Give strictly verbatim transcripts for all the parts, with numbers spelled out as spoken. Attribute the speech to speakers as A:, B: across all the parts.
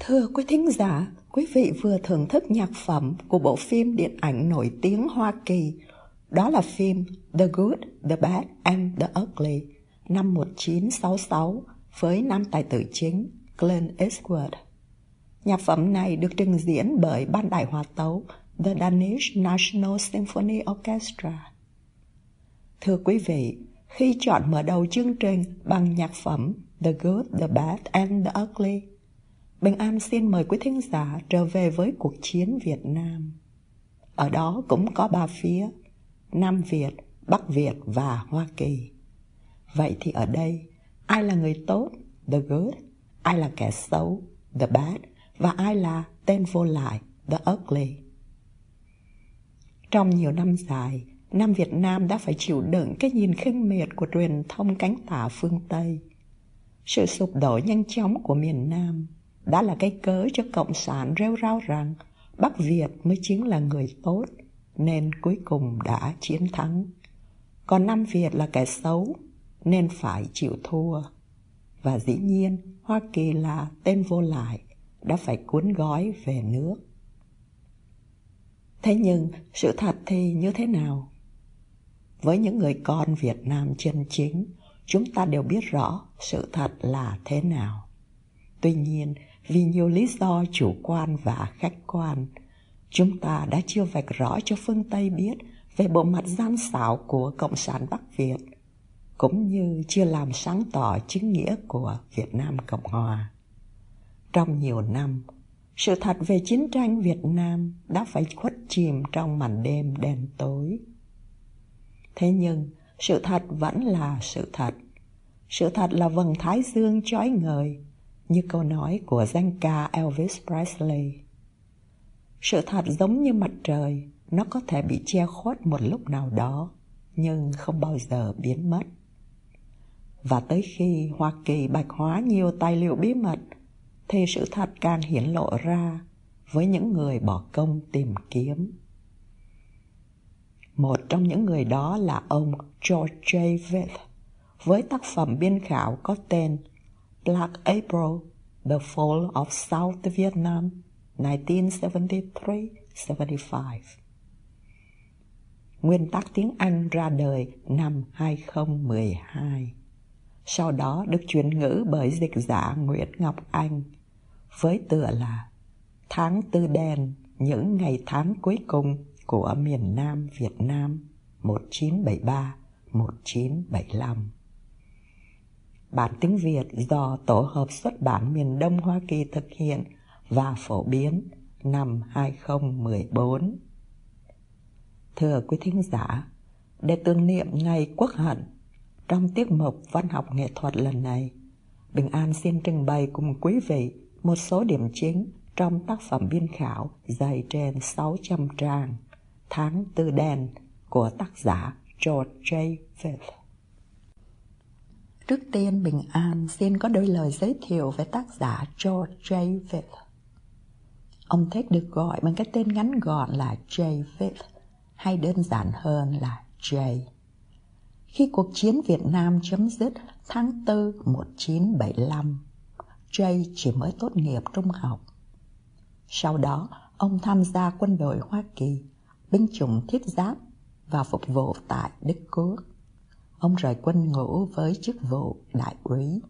A: Thưa quý thính giả, quý vị vừa thưởng thức nhạc phẩm của bộ phim điện ảnh nổi tiếng Hoa Kỳ. Đó là phim The Good, The Bad and The Ugly năm một nghìn chín trăm sáu mươi sáu với nam tài tử chính Clint Eastwood. Nhạc phẩm này được trình diễn bởi ban đại hòa tấu The Danish National Symphony Orchestra. Thưa quý vị, khi chọn mở đầu chương trình bằng nhạc phẩm The Good, The Bad and The Ugly, Bình An xin mời quý thính giả trở về với cuộc chiến Việt Nam. Ở đó cũng có ba phía, Nam Việt, Bắc Việt và Hoa Kỳ. Vậy thì ở đây, ai là người tốt, the good, ai là kẻ xấu, the bad, và ai là tên vô lại, the ugly? Trong nhiều năm dài, Nam Việt Nam đã phải chịu đựng cái nhìn khinh miệt của truyền thông cánh tả phương Tây. Sự sụp đổ nhanh chóng của miền Nam đã là cái cớ cho Cộng sản rêu rao rằng Bắc Việt mới chính là người tốt, nên cuối cùng đã chiến thắng. Còn Nam Việt là kẻ xấu, nên phải chịu thua. Và dĩ nhiên, Hoa Kỳ là tên vô lại, đã phải cuốn gói về nước. Thế nhưng, sự thật thì như thế nào? Với những người con Việt Nam chân chính, chúng ta đều biết rõ sự thật là thế nào. Tuy nhiên, vì nhiều lý do chủ quan và khách quan, chúng ta đã chưa vạch rõ cho phương Tây biết về bộ mặt gian xảo của Cộng sản Bắc Việt, cũng như chưa làm sáng tỏ chính nghĩa của Việt Nam Cộng Hòa. Trong nhiều năm, sự thật về chiến tranh Việt Nam đã phải khuất chìm trong màn đêm đen tối. Thế nhưng, sự thật vẫn là sự thật. Sự thật là vầng thái dương chói ngời, như câu nói của danh ca Elvis Presley. Sự thật giống như mặt trời, nó có thể bị che khuất một lúc nào đó, nhưng không bao giờ biến mất. Và tới khi Hoa Kỳ bạch hóa nhiều tài liệu bí mật, thì sự thật càng hiển lộ ra với những người bỏ công tìm kiếm. Một trong những người đó là ông George J. Wythe, với tác phẩm biên khảo có tên Black April, The Fall of South Vietnam, nineteen seventy-three seventy-five. Nguyên tác tiếng Anh ra đời năm hai không một hai. Sau đó được chuyển ngữ bởi dịch giả Nguyễn Ngọc Anh, với tựa là Tháng Tư Đen, những ngày tháng cuối cùng của miền Nam Việt Nam một nghìn chín trăm bảy mươi ba đến một nghìn chín trăm bảy mươi lăm. Bản tiếng Việt do Tổ hợp xuất bản miền Đông Hoa Kỳ thực hiện và phổ biến năm hai không một bốn. Thưa quý thính giả, để tưởng niệm ngày Quốc hận, trong tiết mục văn học nghệ thuật lần này, Bình An xin trình bày cùng quý vị một số điểm chính trong tác phẩm biên khảo dày trên sáu trăm trang, Tháng Tư Đen của tác giả George J. Wythe. Trước tiên, Bình An xin có đôi lời giới thiệu về tác giả George J. Wythe. Ông thích được gọi bằng cái tên ngắn gọn là J. Wythe, hay đơn giản hơn là J. Khi cuộc chiến Việt Nam chấm dứt tháng tư một nghìn chín trăm bảy mươi lăm, J chỉ mới tốt nghiệp trung học. Sau đó, ông tham gia quân đội Hoa Kỳ, binh chủng thiết giáp và phục vụ tại Đức Quốc. Ông rời quân ngũ với chức vụ đại úy.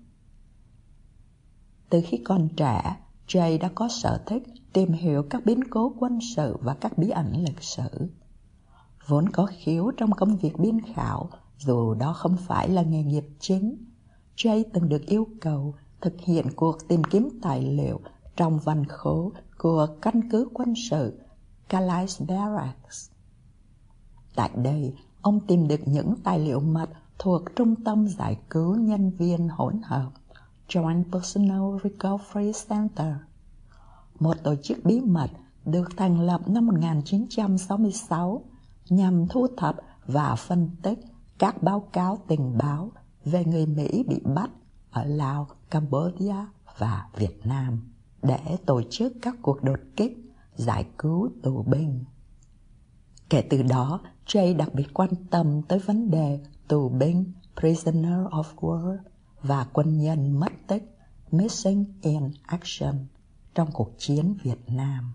A: Từ khi còn trẻ, J đã có sở thích tìm hiểu các biến cố quân sự và các bí ẩn lịch sử. Vốn có khiếu trong công việc biên khảo, dù đó không phải là nghề nghiệp chính, J từng được yêu cầu thực hiện cuộc tìm kiếm tài liệu trong văn khố của căn cứ quân sự Calais Barracks. Tại đây, ông tìm được những tài liệu mật thuộc Trung tâm Giải cứu Nhân viên Hỗn hợp Joint Personal Recovery Center, một tổ chức bí mật được thành lập năm một nghìn chín trăm sáu mươi sáu nhằm thu thập và phân tích các báo cáo tình báo về người Mỹ bị bắt ở Lào, Campuchia và Việt Nam để tổ chức các cuộc đột kích, giải cứu tù binh. Kể từ đó, J đặc biệt quan tâm tới vấn đề tù binh, prisoner of war, và quân nhân mất tích, missing in action, trong cuộc chiến Việt Nam.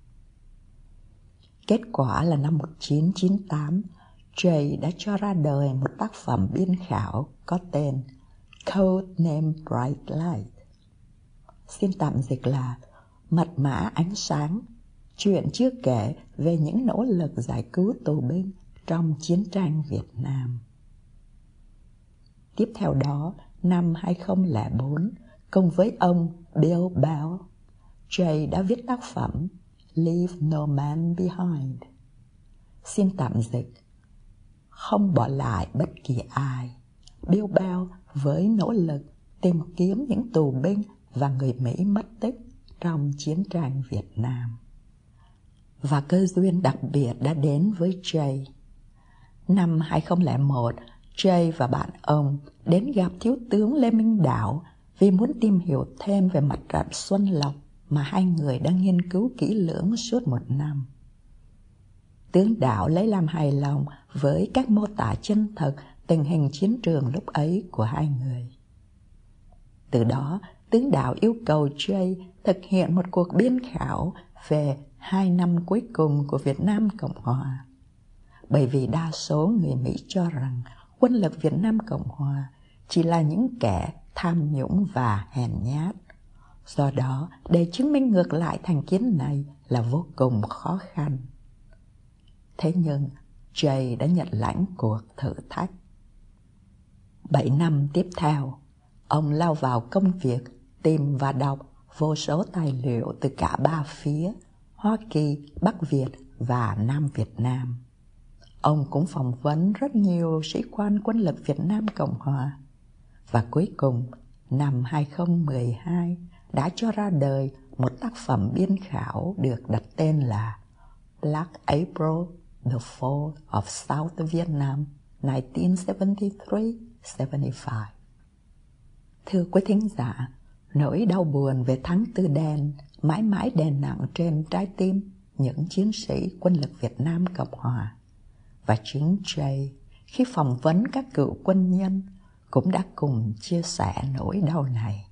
A: Kết quả là năm một nghìn chín trăm chín mươi tám, Jay đã cho ra đời một tác phẩm biên khảo có tên Codename Bright Light. Xin tạm dịch là Mật mã ánh sáng, chuyện chưa kể về những nỗ lực giải cứu tù binh trong chiến tranh Việt Nam. Tiếp theo đó, năm hai không không bốn, cùng với ông Bill Bell, Jay đã viết tác phẩm Leave No Man Behind. Xin tạm dịch, không bỏ lại bất kỳ ai. Bill Bell với nỗ lực tìm kiếm những tù binh và người Mỹ mất tích trong chiến tranh Việt Nam. Và cơ duyên đặc biệt đã đến với Jay. Năm hai không không một, Jay và bạn ông đến gặp Thiếu tướng Lê Minh Đảo vì muốn tìm hiểu thêm về mặt trận Xuân Lộc mà hai người đã nghiên cứu kỹ lưỡng suốt một năm. Tướng Đảo lấy làm hài lòng với các mô tả chân thực tình hình chiến trường lúc ấy của hai người. Từ đó, tướng Đảo yêu cầu Jay thực hiện một cuộc biên khảo về hai năm cuối cùng của Việt Nam Cộng Hòa. Bởi vì đa số người Mỹ cho rằng quân lực Việt Nam Cộng Hòa chỉ là những kẻ tham nhũng và hèn nhát. Do đó, để chứng minh ngược lại thành kiến này là vô cùng khó khăn. Thế nhưng, Jay đã nhận lãnh cuộc thử thách. Bảy năm tiếp theo, ông lao vào công việc tìm và đọc vô số tài liệu từ cả ba phía, Hoa Kỳ, Bắc Việt và Nam Việt Nam. Ông cũng phỏng vấn rất nhiều sĩ quan quân lực Việt Nam Cộng Hòa. Và cuối cùng, năm hai không một hai đã cho ra đời một tác phẩm biên khảo được đặt tên là Black April, The Fall of South Vietnam, nineteen seventy-three seventy-five. Thưa quý thính giả, nỗi đau buồn về tháng tư đen mãi mãi đè nặng trên trái tim những chiến sĩ quân lực Việt Nam Cộng Hòa. Và chính Jay, khi phỏng vấn các cựu quân nhân, cũng đã cùng chia sẻ nỗi đau này.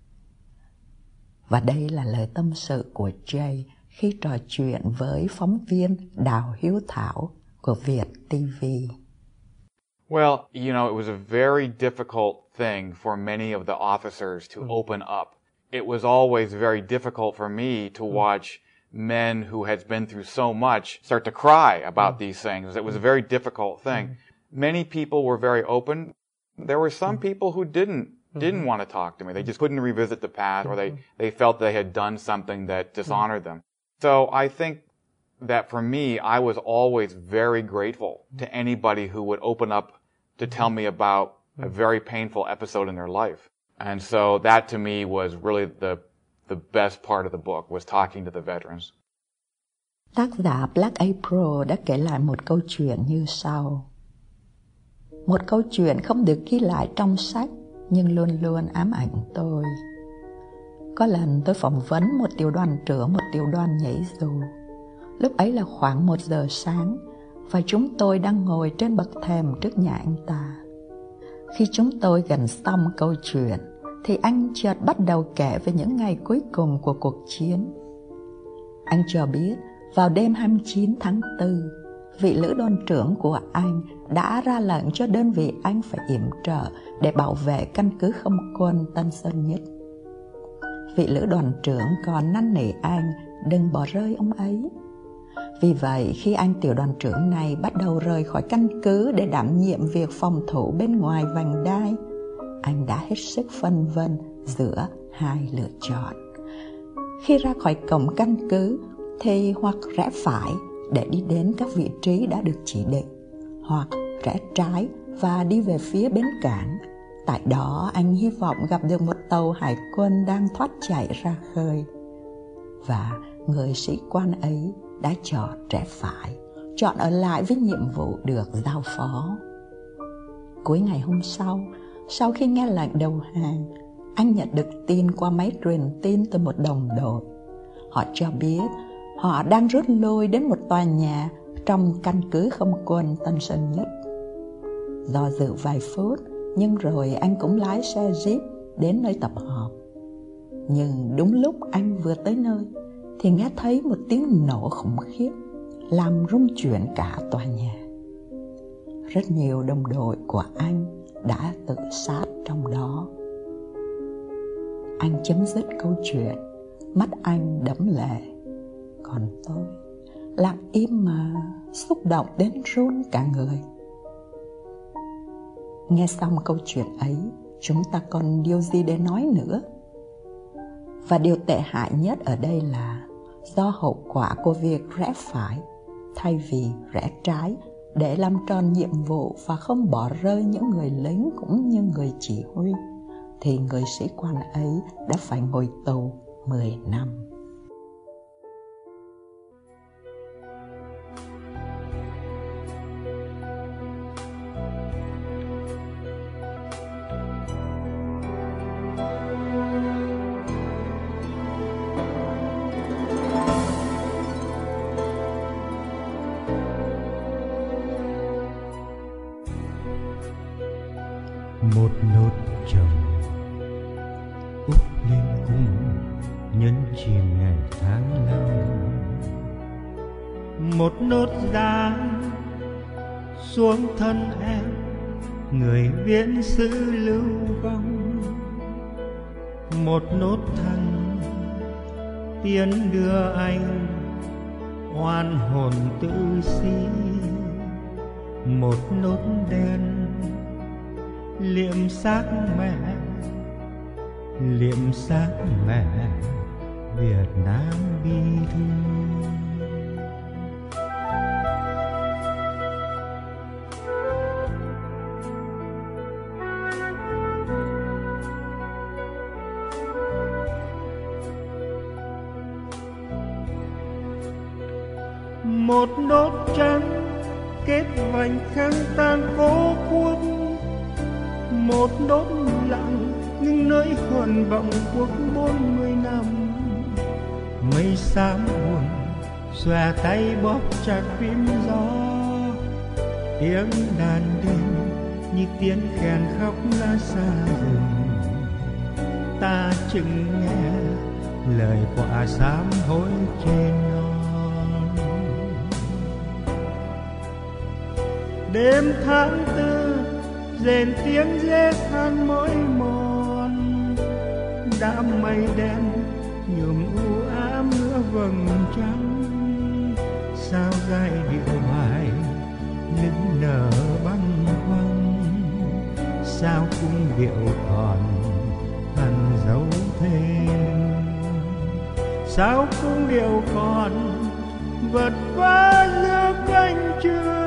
A: Và đây là lời tâm sự của Jay khi trò chuyện với phóng viên Đào Hiếu Thảo của Việt ti vi.
B: Well, you know, it was a very difficult thing for many of the officers to mm. open up. It was always very difficult for me to mm. watch men who had been through so much start to cry about mm. these things. It was a very difficult thing. Mm. Many people were very open. There were some mm. people who didn't didn't mm-hmm. want to talk to me. They just couldn't revisit the past, or they, they felt they had done something that dishonored them. So I think that for me, I was always very grateful to anybody who would open up to tell me about a very painful episode in their life. And so that to me was really the the best part of the book, was talking to the veterans.
A: Tác giả Black April đã kể lại một câu chuyện như sau. Một câu chuyện không được ghi lại trong sách, nhưng luôn luôn ám ảnh tôi. Có lần tôi phỏng vấn một tiểu đoàn trưởng một tiểu đoàn nhảy dù. Lúc ấy là khoảng một giờ sáng, và chúng tôi đang ngồi trên bậc thềm trước nhà anh ta. Khi chúng tôi gần xong câu chuyện, thì anh chợt bắt đầu kể về những ngày cuối cùng của cuộc chiến. Anh cho biết, vào đêm hai mươi chín tháng tư, vị lữ đoàn trưởng của anh đã ra lệnh cho đơn vị anh phải yểm trợ để bảo vệ căn cứ không quân Tân Sơn Nhất. Vị lữ đoàn trưởng còn năn nỉ anh đừng bỏ rơi ông ấy. Vì vậy, khi anh tiểu đoàn trưởng này bắt đầu rời khỏi căn cứ để đảm nhiệm việc phòng thủ bên ngoài vành đai, anh đã hết sức phân vân giữa hai lựa chọn. Khi ra khỏi cổng căn cứ thì hoặc rẽ phải để đi đến các vị trí đã được chỉ định, hoặc rẽ trái và đi về phía bến cảng. Tại đó anh hy vọng gặp được một tàu hải quân đang thoát chạy ra khơi. Và người sĩ quan ấy đã chọn rẽ phải, chọn ở lại với nhiệm vụ được giao phó. Cuối ngày hôm sau, sau khi nghe lệnh đầu hàng, anh nhận được tin qua máy truyền tin từ một đồng đội. Họ cho biết họ đang rút lui đến một tòa nhà trong căn cứ không quân Tân Sơn Nhất. Do dự vài phút, nhưng rồi anh cũng lái xe Jeep đến nơi tập họp. Nhưng đúng lúc anh vừa tới nơi thì nghe thấy một tiếng nổ khủng khiếp làm rung chuyển cả tòa nhà. Rất nhiều đồng đội của anh đã tự sát trong đó. Anh chấm dứt câu chuyện, mắt anh đẫm lệ. Còn tôi lặng im mà xúc động đến run cả người. Nghe xong câu chuyện ấy, chúng ta còn điều gì để nói nữa? Và điều tệ hại nhất ở đây là do hậu quả của việc rẽ phải thay vì rẽ trái để làm tròn nhiệm vụ và không bỏ rơi những người lính cũng như người chỉ huy, thì người sĩ quan ấy đã phải ngồi tù mười năm.
C: Một nốt trầm úp lên cung nhấn chìm ngày tháng lâu. Một nốt dáng xuống thân em, người viễn sử lưu vong. Một nốt thăng tiến đưa anh oan hồn tự si. Một nốt đen liệm xác mẹ, liệm xác mẹ Việt Nam bi thương. Một nốt trắng kết vành khăn tan cố quốc. Một đốt lặng nhưng nơi hồn vọng cuộc bốn mươi năm. Mây xám buồn xòe tay bóp chặt phím gió. Tiếng đàn đêm như tiếng kèn khóc lá xa rừng. Ta chừng nghe lời quả sám hối trên non. Đêm tháng tư rền tiếng rết than mỏi mòn. Đã mây đen nhuộm u ám nữa vầng trăng. Sao giai điệu bài nức nở băng khoăn. Sao cung điệu còn hằn dấu thê lương. Sao cung điệu còn vật vã giữa cánh trường.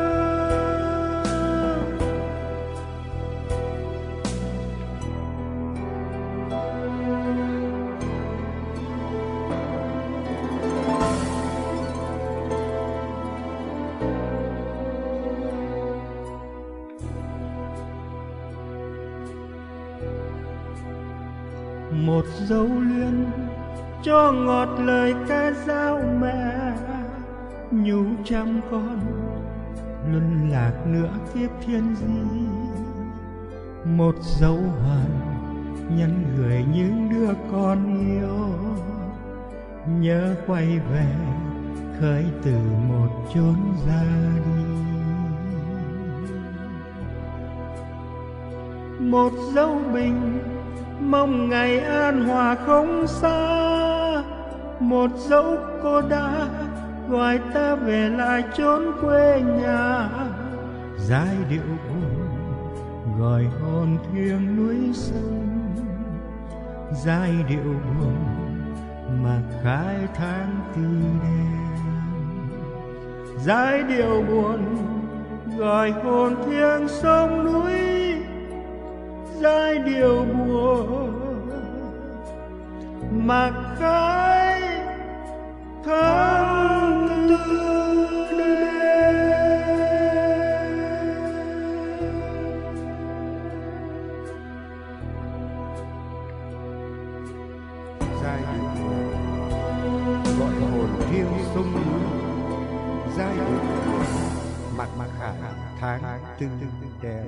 C: Một dấu luyến cho ngọt lời ca dao mẹ. Nhủ trăm con luân lạc nữa kiếp thiên di. Một dấu hoàn nhắn gửi những đứa con yêu. Nhớ quay về khởi từ một chốn ra đi. Một dấu bình mong ngày an hòa không xa. Một dấu cô đã gọi ta về lại chốn quê nhà. Giai điệu buồn gọi hồn thiêng núi sông. Giai điệu buồn mà khai tháng tư đêm. Giai điệu buồn gọi hồn thiêng sông núi. Giai điệu buồn mà khai tháng tư đêm.
D: Giai điệu buồn gọi hồn thiêng sông núi. Giai điệu buồn mặc mặc khải tháng tư đêm.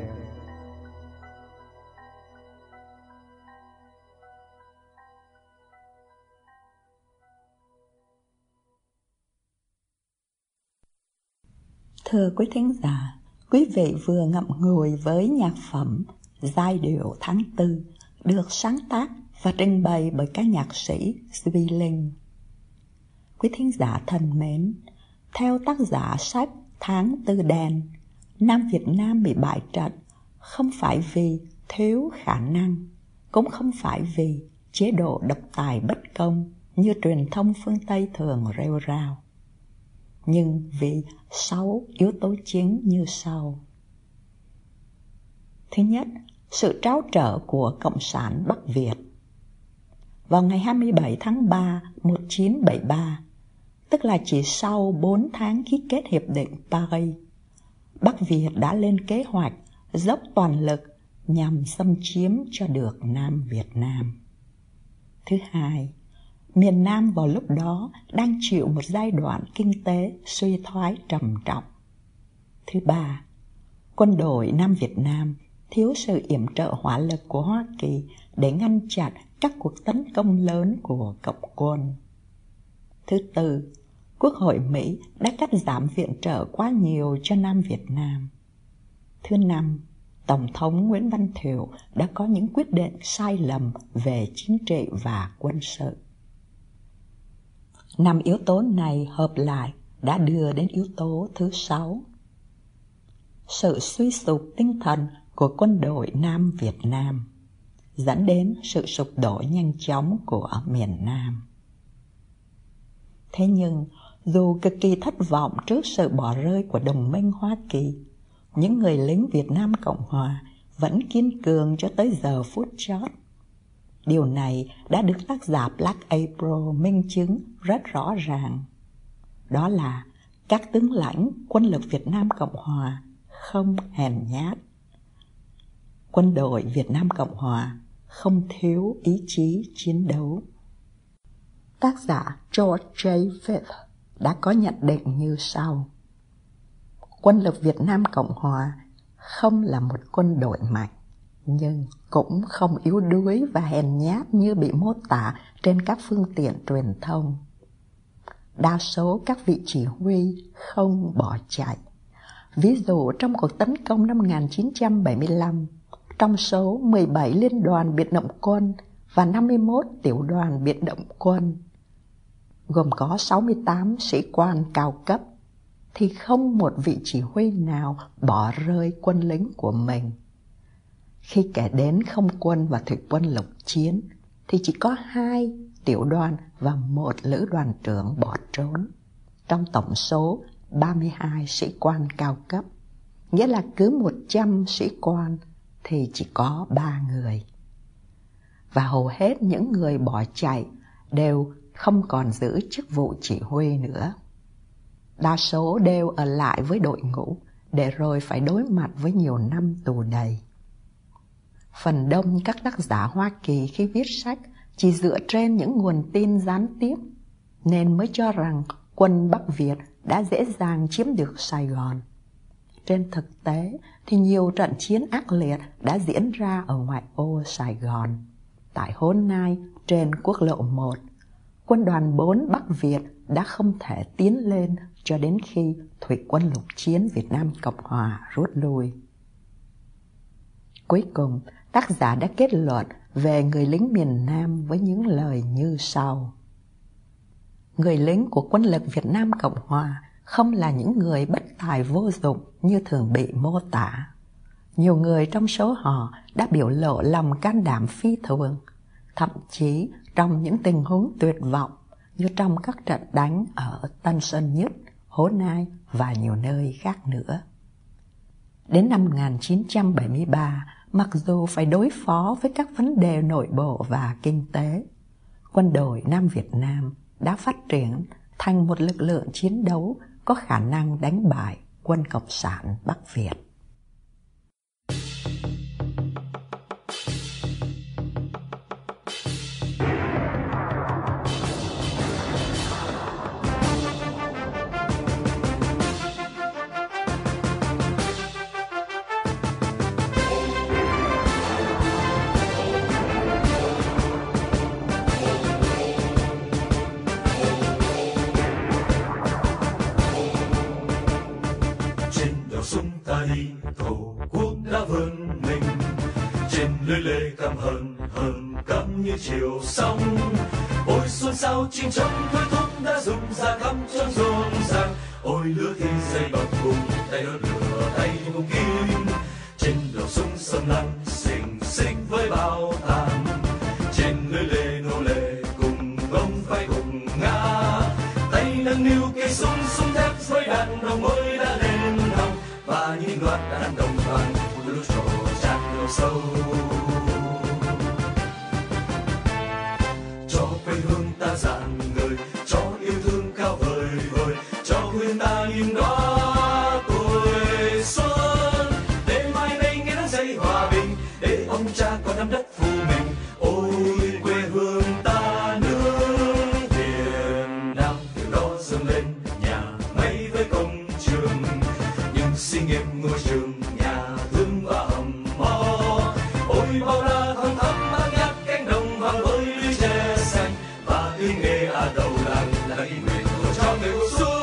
A: Thưa quý thính giả, quý vị vừa ngậm ngùi với nhạc phẩm Giai điệu tháng tư được sáng tác và trình bày bởi các nhạc sĩ Duy Linh. Quý thính giả thân mến, theo tác giả sách Tháng Tư Đen, Nam Việt Nam bị bại trận không phải vì thiếu khả năng, cũng không phải vì chế độ độc tài bất công như truyền thông phương Tây thường rêu rao, nhưng vì sáu yếu tố chính như sau. Thứ nhất, sự tráo trở của Cộng sản Bắc Việt. Vào ngày hai mươi bảy tháng ba năm một nghìn chín trăm bảy mươi ba, tức là chỉ sau bốn tháng ký kết Hiệp định Paris, Bắc Việt đã lên kế hoạch dốc toàn lực nhằm xâm chiếm cho được Nam Việt Nam. Thứ hai, miền Nam vào lúc đó đang chịu một giai đoạn kinh tế suy thoái trầm trọng. Thứ ba, quân đội Nam Việt Nam thiếu sự yểm trợ hỏa lực của Hoa Kỳ để ngăn chặn các cuộc tấn công lớn của Cộng quân. Thứ tư, Quốc hội Mỹ đã cắt giảm viện trợ quá nhiều cho Nam Việt Nam. Thứ năm, Tổng thống Nguyễn Văn Thiệu đã có những quyết định sai lầm về chính trị và quân sự. Năm yếu tố này hợp lại đã đưa đến yếu tố thứ sáu. Sự suy sụp tinh thần của quân đội Nam Việt Nam dẫn đến sự sụp đổ nhanh chóng của miền Nam. Thế nhưng, dù cực kỳ thất vọng trước sự bỏ rơi của đồng minh Hoa Kỳ, những người lính Việt Nam Cộng Hòa vẫn kiên cường cho tới giờ phút chót. Điều này đã được tác giả Black April minh chứng rất rõ ràng. Đó là các tướng lãnh quân lực Việt Nam Cộng Hòa không hèn nhát. Quân đội Việt Nam Cộng Hòa không thiếu ý chí chiến đấu. Tác giả George J. Fifth đã có nhận định như sau. Quân lực Việt Nam Cộng Hòa không là một quân đội mạnh, nhưng cũng không yếu đuối và hèn nhát như bị mô tả trên các phương tiện truyền thông. Đa số các vị chỉ huy không bỏ chạy. Ví dụ trong cuộc tấn công năm một nghìn chín trăm bảy mươi lăm, trong số mười bảy liên đoàn biệt động quân và năm mươi mốt tiểu đoàn biệt động quân, gồm có sáu mươi tám sĩ quan cao cấp, thì không một vị chỉ huy nào bỏ rơi quân lính của mình. Khi kể đến không quân và thủy quân lục chiến, thì chỉ có hai tiểu đoàn và một lữ đoàn trưởng bỏ trốn, trong tổng số ba mươi hai sĩ quan cao cấp, nghĩa là cứ một trăm sĩ quan thì chỉ có ba người. Và hầu hết những người bỏ chạy đều không còn giữ chức vụ chỉ huy nữa. Đa số đều ở lại với đội ngũ để rồi phải đối mặt với nhiều năm tù đầy. Phần đông các tác giả Hoa Kỳ khi viết sách chỉ dựa trên những nguồn tin gián tiếp, nên mới cho rằng quân Bắc Việt đã dễ dàng chiếm được Sài Gòn. Trên thực tế thì nhiều trận chiến ác liệt đã diễn ra ở ngoại ô Sài Gòn. Tại Hố Nai trên quốc lộ một, quân đoàn bốn Bắc Việt đã không thể tiến lên cho đến khi thủy quân lục chiến Việt Nam Cộng Hòa rút lui. Cuối cùng, tác giả đã kết luận về người lính miền Nam với những lời như sau. Người lính của quân lực Việt Nam Cộng Hòa không là những người bất tài vô dụng như thường bị mô tả. Nhiều người trong số họ đã biểu lộ lòng can đảm phi thường, thậm chí trong những tình huống tuyệt vọng như trong các trận đánh ở Tân Sơn Nhất, Hố Nai và nhiều nơi khác nữa. Đến năm một nghìn chín trăm bảy mươi ba, mặc dù phải đối phó với các vấn đề nội bộ và kinh tế, quân đội Nam Việt Nam đã phát triển thành một lực lượng chiến đấu có khả năng đánh bại quân Cộng sản Bắc Việt.
E: đi, tổ quốc đã vươn mình trên lưới lê căm hờn hờn căm như chiều sóng. Ôi xuân sao chim trong thôi thúc đã rụng ra khắp trốn rộn ràng. Ôi lửa thì dây bọc cùng tay đốt lửa tay cùng kim trên đầu súng sầm lăn xình xích với bao tàn. Trên lưới lê nô lệ cùng gông vai cùng ngã, tay nâng niu cây súng súng thép với đạn đồng mới đã lên hồng và những loạt đạn đồng vàng lũ trổ tràn đầu sâu. Cho quê hương ta rạng ngời, cho yêu thương cao vời vời, cho quê ta nhìn đóa tuổi xuân. Để mai đây nghe nắng dậy hòa bình, để ông cha con nắm đất phụ mình. Ôi quê hương ta nước Việt Nam, từ đó dâng lên nhà máy với công trường, những xí nghiệp ngôi trường, nhà thương và hầm mỏ. Ôi bao la thăng thắm bát ngát cánh đồng vàng với lũy tre xanh, và tiếng nghe à đầu làng là ý nguyện của cho người cuộc xuân.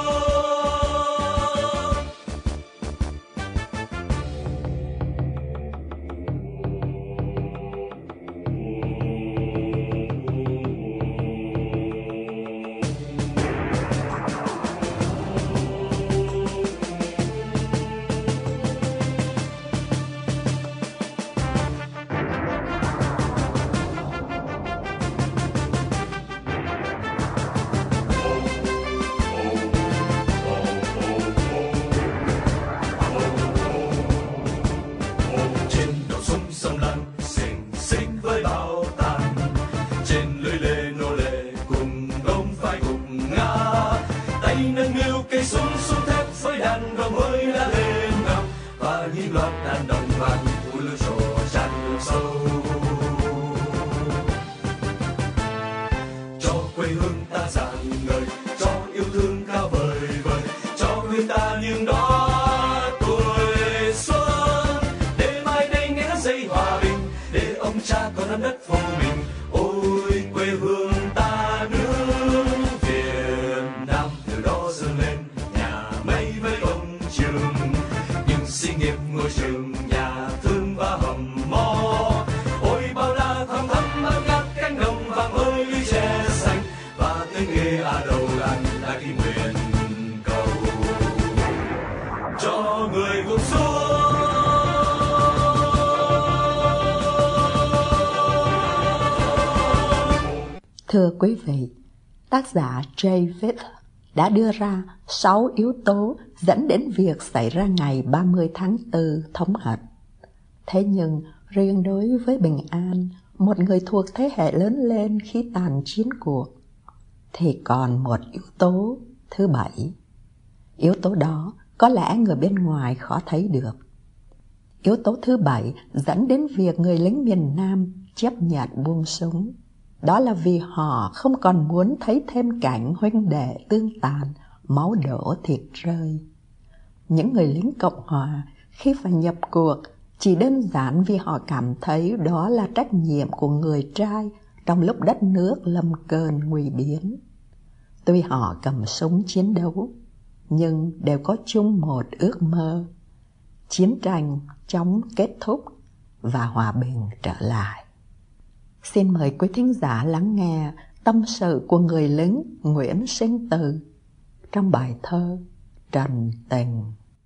A: Thưa quý vị, tác giả David đã đưa ra sáu yếu tố dẫn đến việc xảy ra ngày ba mươi tháng tư thống hận. Thế nhưng, riêng đối với Bình An, một người thuộc thế hệ lớn lên khi tàn chiến cuộc, thì còn một yếu tố thứ bảy. Yếu tố đó có lẽ người bên ngoài khó thấy được. Yếu tố thứ bảy dẫn đến việc người lính miền Nam chấp nhận buông súng. Đó là vì họ không còn muốn thấy thêm cảnh huynh đệ tương tàn, máu đổ thịt rơi. Những người lính Cộng Hòa khi phải nhập cuộc chỉ đơn giản vì họ cảm thấy đó là trách nhiệm của người trai trong lúc đất nước lâm cơn nguy biến. Tuy họ cầm súng chiến đấu, nhưng đều có chung một ước mơ: chiến tranh chóng kết thúc và hòa bình trở lại. Xin mời quý thính giả lắng nghe tâm sự của người lính Nguyễn Sinh Từ trong bài thơ Trần Tình.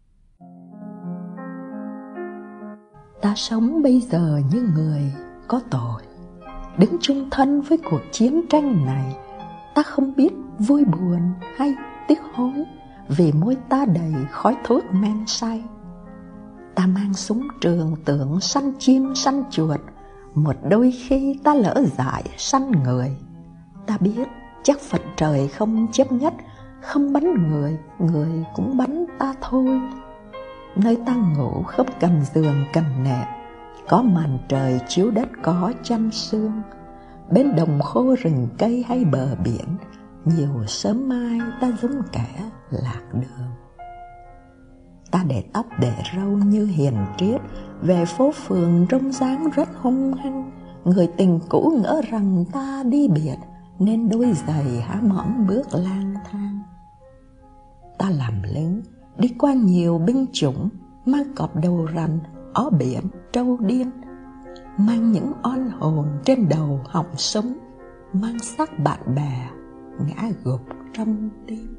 A: Ta sống bây giờ như người có tội, đứng chung thân với cuộc chiến tranh này. Ta không biết vui buồn hay tiếc hối, vì môi ta đầy khói thuốc men say. Ta mang súng trường tưởng săn chim săn chuột, một đôi khi ta lỡ dại săn người. Ta biết chắc Phật trời không chấp nhất, không bắn người, người cũng bắn ta thôi. Nơi ta ngủ không cần giường cần nệm, có màn trời chiếu đất có chăn sương. Bên đồng khô rừng cây hay bờ biển, nhiều sớm mai ta giống kẻ lạc đường. Ta để tóc để râu như hiền triết, về phố phường rông ráng rất hung hăng. Người tình cũ ngỡ rằng ta đi biệt, nên đôi giày há mỏng bước lang thang. Ta làm lính, đi qua nhiều binh chủng, mang cọp đầu rắn ó biển trâu điên, mang những oan hồn trên đầu họng súng, mang xác bạn bè ngã gục trong tim.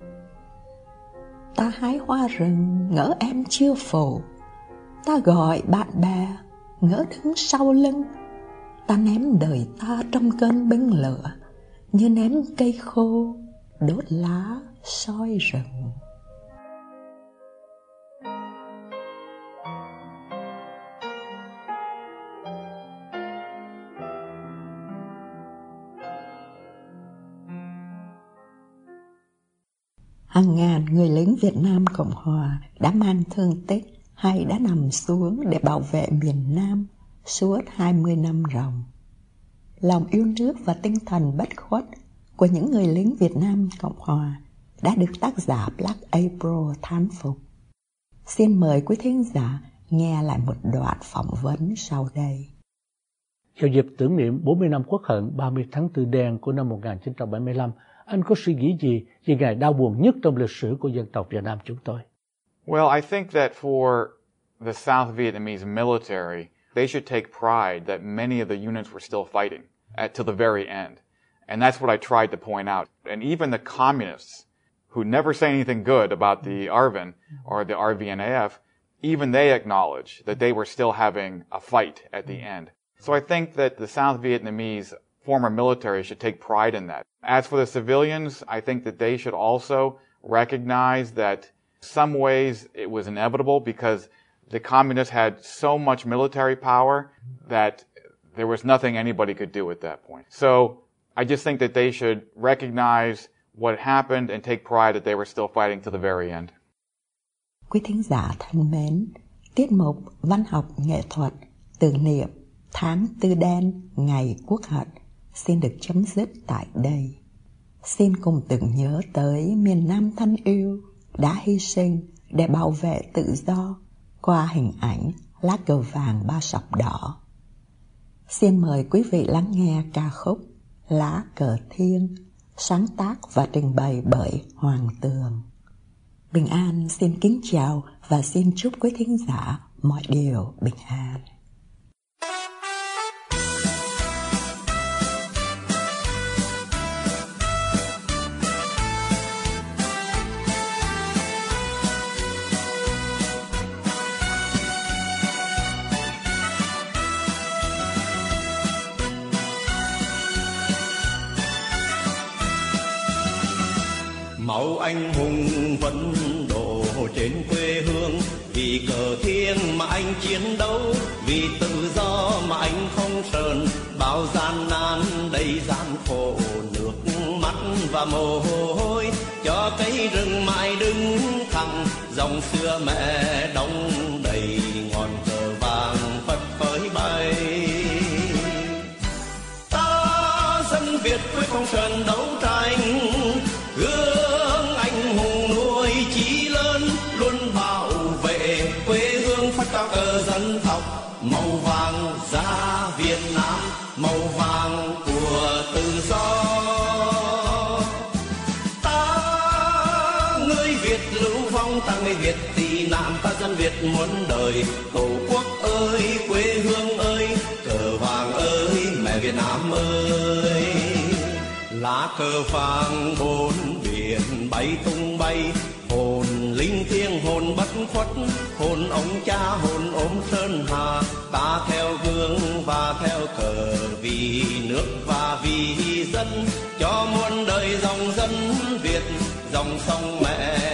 A: Ta hái hoa rừng ngỡ em chưa phủ, ta gọi bạn bè ngỡ đứng sau lưng. Ta ném đời ta trong cơn binh lửa, như ném cây khô đốt lá soi rừng. Hàng ngàn người lính Việt Nam Cộng Hòa đã mang thương tích hay đã nằm xuống để bảo vệ miền Nam suốt hai mươi năm ròng. Lòng yêu nước và tinh thần bất khuất của những người lính Việt Nam Cộng Hòa đã được tác giả Black April thán phục. Xin mời quý thính giả nghe lại một đoạn phỏng vấn sau đây.
F: Vào dịp tưởng niệm bốn mươi năm Quốc hận ba mươi tháng tư đen của năm một nghìn chín trăm bảy mươi lăm, anh có suy nghĩ gì về ngày đau buồn nhất trong lịch sử của dân tộc Việt Nam chúng tôi?
B: Well, I think that for the South Vietnamese military, they should take pride that many of the units were still fighting at, till the very end. And that's what I tried to point out. And even the communists, who never say anything good about the A R V N or the R V N A F, even they acknowledge that they were still having a fight at the end. So I think that the South Vietnamese former military should take pride in that. As for the civilians, I think that they should also recognize that some ways it was inevitable because the communists had so much military power that there was nothing anybody could do at that point. So I just think that they should recognize what happened and take pride that they were still fighting to the very end.
A: Quý thính giả thân mến, tiết mục văn học nghệ thuật tưởng niệm tháng tư đen ngày Quốc hận xin được chấm dứt tại đây. Xin cùng tưởng nhớ tới miền Nam thân yêu đã hy sinh để bảo vệ tự do qua hình ảnh lá cờ vàng ba sọc đỏ. Xin mời quý vị lắng nghe ca khúc Lá Cờ Thiêng, sáng tác và trình bày bởi Hoàng Tường. Bình An xin kính chào và xin chúc quý thính giả mọi điều bình an.
E: Máu anh hùng vẫn đổ trên quê hương, vì cờ thiêng mà anh chiến đấu, vì tự do mà anh không sờn, bao gian nan đầy gian khổ, nước mắt và mồ hôi, cho cây rừng mãi đứng thẳng, dòng xưa mẹ đong đầy, ngọn cờ vàng phất phới bay. Ta dân Việt quyết không sờn đấu tranh, cao cờ dân tộc, màu vàng da Việt Nam, màu vàng của tự do. Ta người Việt lưu vong, ta người Việt tị nạn, ta dân Việt muôn đời. Tổ quốc ơi, quê hương ơi, cờ vàng ơi, mẹ Việt Nam ơi. Lá cờ vàng bốn biển bay tung bay, hồn linh thiêng hồn bất khuất, hồn ông cha hồn ôm sơn hà. Ta theo gương và theo cờ, vì nước và vì dân, cho muôn đời dòng dân Việt, dòng sông mẹ